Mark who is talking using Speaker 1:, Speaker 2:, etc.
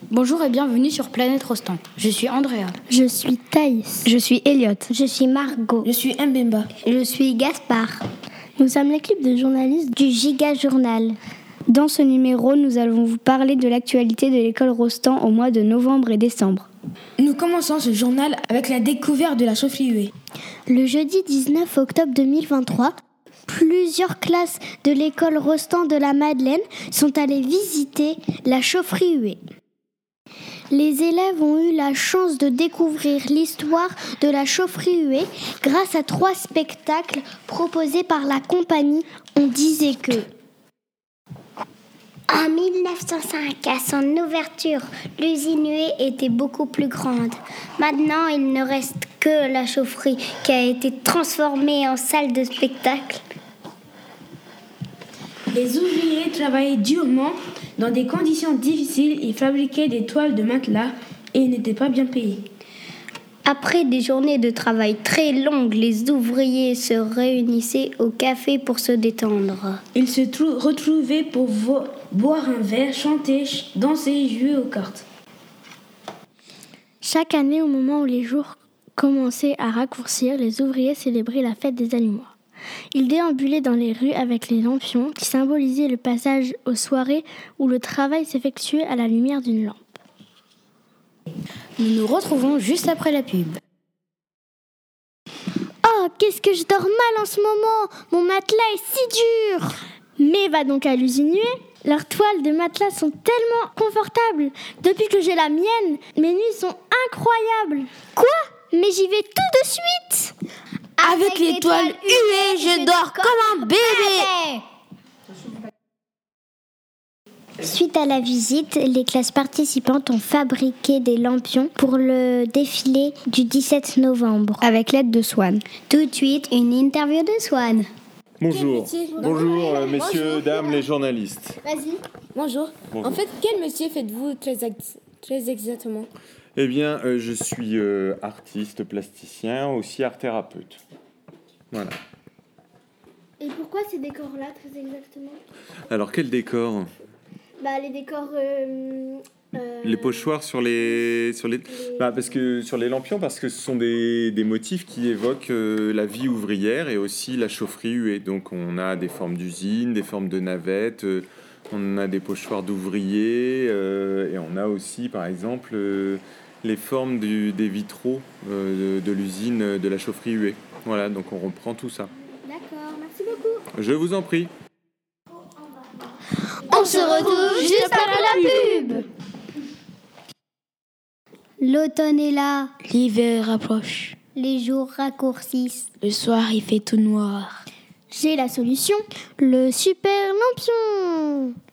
Speaker 1: Bonjour et bienvenue sur Planète Rostand. Je suis Andrea.
Speaker 2: Je suis Thaïs.
Speaker 3: Je suis Elliot.
Speaker 4: Je suis Margot.
Speaker 5: Je suis Mbemba.
Speaker 6: Je suis Gaspard.
Speaker 2: Nous sommes l'équipe de journalistes
Speaker 4: du Giga Journal.
Speaker 3: Dans ce numéro, nous allons vous parler de l'actualité de l'école Rostand au mois de novembre et décembre.
Speaker 5: Nous commençons ce journal avec la découverte de la chaufferie huée.
Speaker 4: Le jeudi 19 octobre 2023, plusieurs classes de l'école Rostand de la Madeleine sont allées visiter la chaufferie huée. Les élèves ont eu la chance de découvrir l'histoire de la chaufferie huée grâce à 3 spectacles proposés par la compagnie. On disait que en 1905, à son ouverture, l'usine huée était beaucoup plus grande. Maintenant, il ne reste que la chaufferie qui a été transformée en salle de spectacle.
Speaker 5: Les ouvriers travaillaient durement dans des conditions difficiles. Ils fabriquaient des toiles de matelas et ils n'étaient pas bien payés.
Speaker 4: Après des journées de travail très longues, les ouvriers se réunissaient au café pour se détendre.
Speaker 5: Ils se retrouvaient pour boire un verre, chanter, danser et jouer aux cartes.
Speaker 2: Chaque année, au moment où les jours commençaient à raccourcir, les ouvriers célébraient la fête des Allumois. Ils déambulaient dans les rues avec les lampions qui symbolisaient le passage aux soirées où le travail s'effectuait à la lumière d'une lampe.
Speaker 1: Nous nous retrouvons juste après la pub.
Speaker 4: Oh, qu'est-ce que je dors mal en ce moment! Mon matelas est si dur!
Speaker 2: Mais va donc à l'usine huée. Leurs toiles de matelas sont tellement confortables. Depuis que j'ai la mienne, mes nuits sont incroyables.
Speaker 4: Quoi? Mais j'y vais tout de suite!
Speaker 5: Avec les toiles huées, je dors comme un bébé!
Speaker 4: Suite à la visite, les classes participantes ont fabriqué des lampions pour le défilé du 17 novembre.
Speaker 3: Avec l'aide de Swan.
Speaker 4: Tout de suite, une interview de Swan.
Speaker 7: Bonjour, messieurs, dames, les journalistes.
Speaker 8: Vas-y. Bonjour. En fait, quel métier faites-vous très exactement?
Speaker 7: Eh bien, je suis artiste, plasticien, aussi art-thérapeute. Voilà.
Speaker 2: Et pourquoi ces décors-là, très exactement?
Speaker 7: Alors, quel décor?
Speaker 2: Les décors...
Speaker 7: Les pochoirs sur les... parce que sur les lampions, parce que ce sont des motifs qui évoquent la vie ouvrière et aussi la chaufferie huée. Donc, on a des formes d'usines, des formes de navettes, on a des pochoirs d'ouvriers, et on a aussi, par exemple, les formes des vitraux de l'usine de la chaufferie huée. Voilà, donc on reprend tout ça.
Speaker 2: D'accord, merci beaucoup.
Speaker 7: Je vous en prie.
Speaker 4: On se retrouve juste après la pub. L'automne est là.
Speaker 5: L'hiver approche.
Speaker 4: Les jours raccourcissent.
Speaker 5: Le soir, il fait tout noir.
Speaker 2: J'ai la solution. Le super lampion.